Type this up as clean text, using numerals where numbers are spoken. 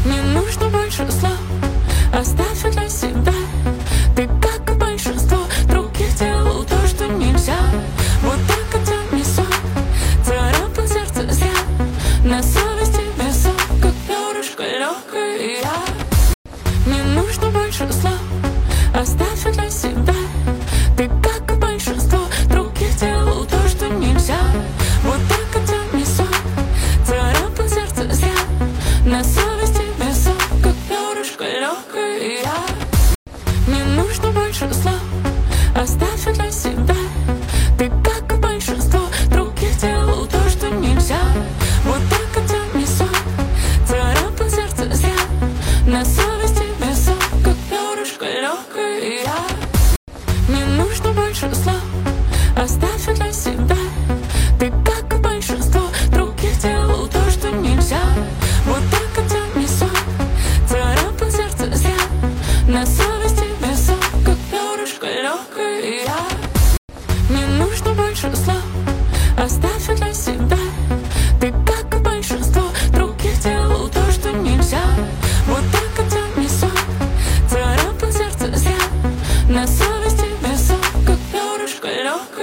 Не нужно больше слов, оставь для себя. Ты как и большинство других делал то, что нельзя. Вот так это не сон, царапал сердце зря. На совести весов, как перышко легкое я. Не нужно больше слов, оставь для себя. Ты как и большинство других делал то, что нельзя. Вот так это не сон, царапал сердце зря. На совести весов, как перышко легкое я. Не нужно больше слов, оставь для себя. Ты как и большинство других делал то, что нельзя. Вот так это не сон, царапал сердце зря. На совести весов, как перышко легкое я. Не нужно больше слов, оставь для себя. Ты как и большинство других делал то, что нельзя. Вот так это не сон, царапал сердце зря. На совести весов, как перышко легкое я. Не нужно больше слов,